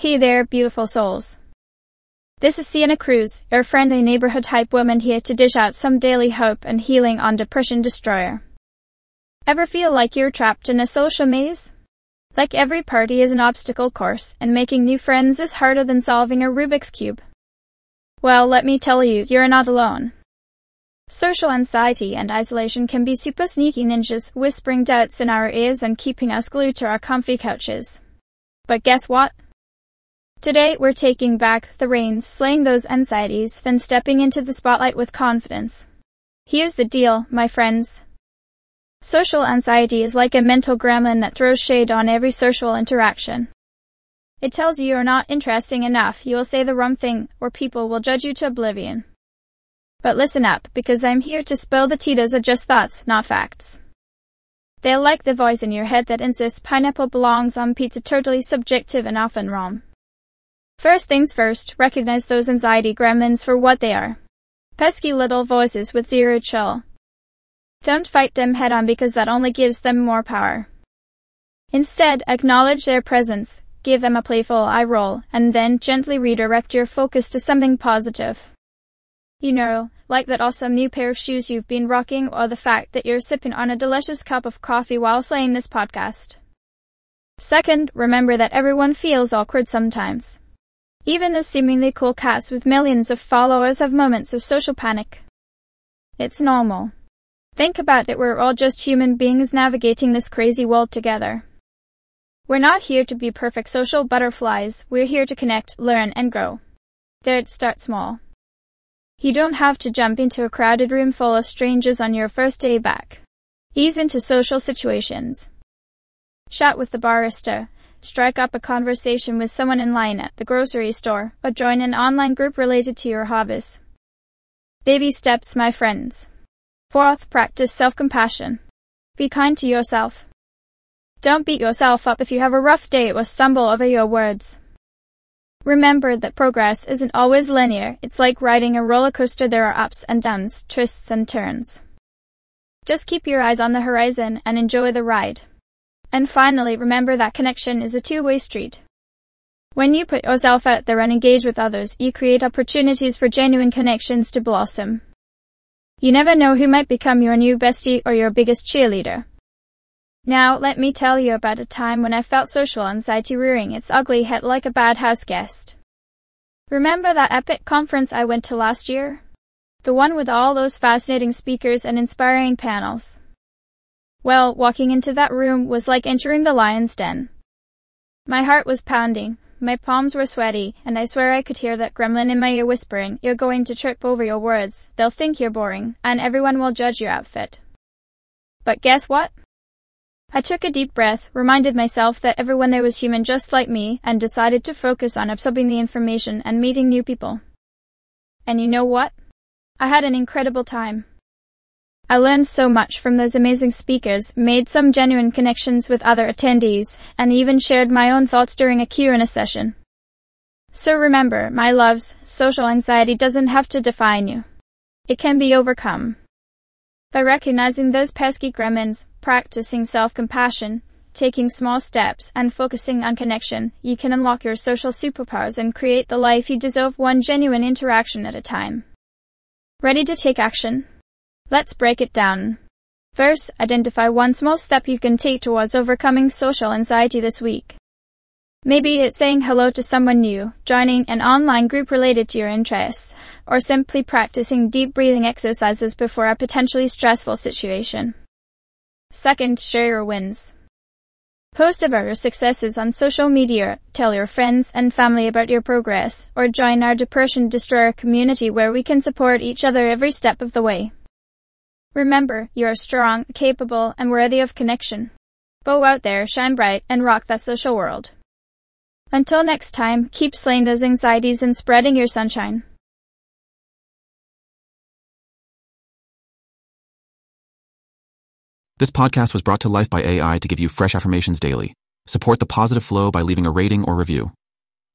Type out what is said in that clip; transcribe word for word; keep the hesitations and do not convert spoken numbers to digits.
Hey there, beautiful souls. This is Sienna Cruz, your friendly neighborhood hype woman here to dish out some daily hope and healing on Depression Destroyer. Ever feel like you're trapped in a social maze? Like every party is an obstacle course, and making new friends is harder than solving a Rubik's Cube? Well, let me tell you, you're not alone. Social anxiety and isolation can be super sneaky ninjas, whispering doubts in our ears and keeping us glued to our comfy couches. But guess what? Today we're taking back the reins, slaying those anxieties, then stepping into the spotlight with confidence. Here's the deal, my friends. Social anxiety is like a mental gremlin that throws shade on every social interaction. It tells you you're not interesting enough, you will say the wrong thing, or people will judge you to oblivion. But listen up, because I'm here to spill the tea. Those are just thoughts, not facts. They're like the voice in your head that insists pineapple belongs on pizza, totally subjective and often wrong. First things first, recognize those anxiety gremlins for what they are. Pesky little voices with zero chill. Don't fight them head on because that only gives them more power. Instead, acknowledge their presence, give them a playful eye roll, and then gently redirect your focus to something positive. You know, like that awesome new pair of shoes you've been rocking, or the fact that you're sipping on a delicious cup of coffee while slaying this podcast. Second, remember that everyone feels awkward sometimes. Even the seemingly cool cats with millions of followers have moments of social panic. It's normal. Think about it, we're all just human beings navigating this crazy world together. We're not here to be perfect social butterflies, we're here to connect, learn, and grow. There, start small. You don't have to jump into a crowded room full of strangers on your first day back. Ease into social situations. Chat with the barista, strike up a conversation with someone in line at the grocery store, or join an online group related to your hobbies. Baby steps, my friends. Fourth, practice self-compassion. Be kind to yourself. Don't beat yourself up if you have a rough day or stumble over your words. Remember that progress isn't always linear. It's like riding a roller coaster. There are ups and downs, twists and turns. Just keep your eyes on the horizon and enjoy the ride. And finally, remember that connection is a two-way street. When you put yourself out there and engage with others, you create opportunities for genuine connections to blossom. You never know who might become your new bestie or your biggest cheerleader. Now, let me tell you about a time when I felt social anxiety rearing its ugly head like a bad house guest. Remember that epic conference I went to last year? The one with all those fascinating speakers and inspiring panels. Well, walking into that room was like entering the lion's den. My heart was pounding, my palms were sweaty, and I swear I could hear that gremlin in my ear whispering, "You're going to trip over your words, they'll think you're boring, and everyone will judge your outfit." But guess what? I took a deep breath, reminded myself that everyone there was human just like me, and decided to focus on absorbing the information and meeting new people. And you know what? I had an incredible time. I learned so much from those amazing speakers, made some genuine connections with other attendees, and even shared my own thoughts during a Q and A session. So remember, my loves, social anxiety doesn't have to define you. It can be overcome. By recognizing those pesky gremlins, practicing self-compassion, taking small steps, and focusing on connection, you can unlock your social superpowers and create the life you deserve, one genuine interaction at a time. Ready to take action? Let's break it down. First, identify one small step you can take towards overcoming social anxiety this week. Maybe it's saying hello to someone new, joining an online group related to your interests, or simply practicing deep breathing exercises before a potentially stressful situation. Second, share your wins. Post about your successes on social media, tell your friends and family about your progress, or join our Depression Destroyer community where we can support each other every step of the way. Remember, you are strong, capable, and worthy of connection. Go out there, shine bright, and rock that social world. Until next time, keep slaying those anxieties and spreading your sunshine. This podcast was brought to life by A I to give you fresh affirmations daily. Support the positive flow by leaving a rating or review.